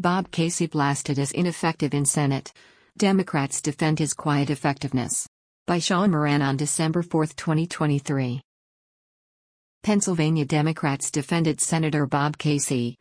Bob Casey blasted as ineffective in Senate. Democrats defend his quiet effectiveness. By Sean Moran on December 4, 2023. Pennsylvania Democrats defended Senator Bob Casey,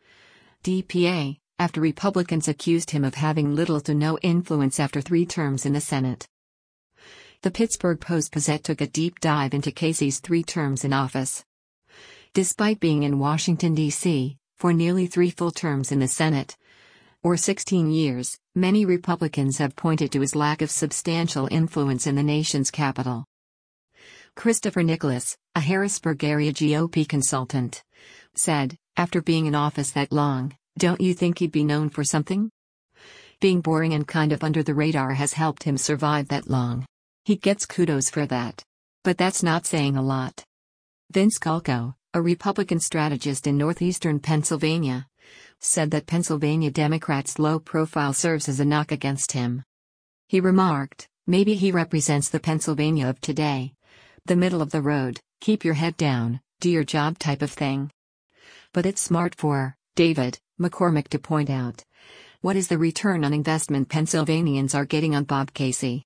DPA, after Republicans accused him of having little to no influence after 3 terms in the Senate. The Pittsburgh Post-Gazette took a deep dive into Casey's 3 terms in office. Despite being in Washington, D.C., for nearly 3 full terms in the Senate, or 16 years, many Republicans have pointed to his lack of substantial influence in the nation's capital. Christopher Nicholas, a Harrisburg area GOP consultant, said, after being in office that long, don't you think he'd be known for something? Being boring and kind of under the radar has helped him survive that long. He gets kudos for that. But that's not saying a lot. Vince Culco, a Republican strategist in northeastern Pennsylvania, said that Pennsylvania Democrats' low profile serves as a knock against him. He remarked, maybe he represents the Pennsylvania of today. The middle of the road, keep your head down, do your job type of thing. But it's smart for David McCormick to point out, what is the return on investment Pennsylvanians are getting on Bob Casey?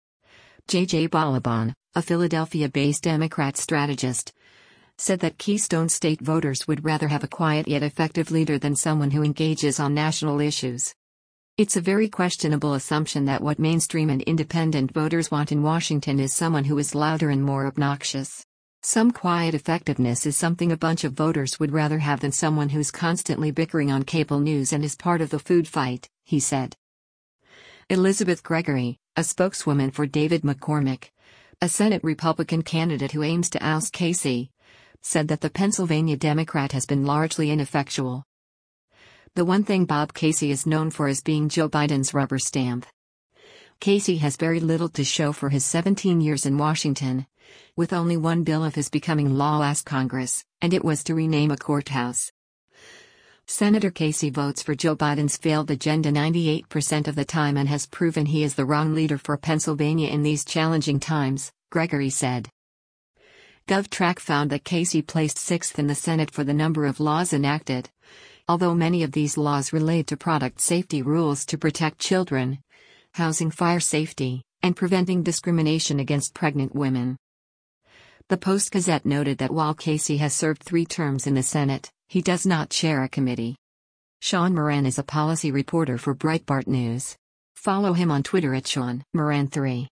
J.J. Balaban, a Philadelphia-based Democrat strategist, said that Keystone State voters would rather have a quiet yet effective leader than someone who engages on national issues. It's a very questionable assumption that what mainstream and independent voters want in Washington is someone who is louder and more obnoxious. Some quiet effectiveness is something a bunch of voters would rather have than someone who's constantly bickering on cable news and is part of the food fight, he said. Elizabeth Gregory, a spokeswoman for David McCormick, a Senate Republican candidate who aims to oust Casey, said that the Pennsylvania Democrat has been largely ineffectual. The one thing Bob Casey is known for is being Joe Biden's rubber stamp. Casey has very little to show for his 17 years in Washington, with only one bill of his becoming law last Congress, and it was to rename a courthouse. Senator Casey votes for Joe Biden's failed agenda 98% of the time and has proven he is the wrong leader for Pennsylvania in these challenging times, Gregory said. GovTrack found that Casey placed 6th in the Senate for the number of laws enacted, although many of these laws relate to product safety rules to protect children, housing fire safety, and preventing discrimination against pregnant women. The Post-Gazette noted that while Casey has served 3 terms in the Senate, he does not chair a committee. Sean Moran is a policy reporter for Breitbart News. Follow him on Twitter at Sean Moran3.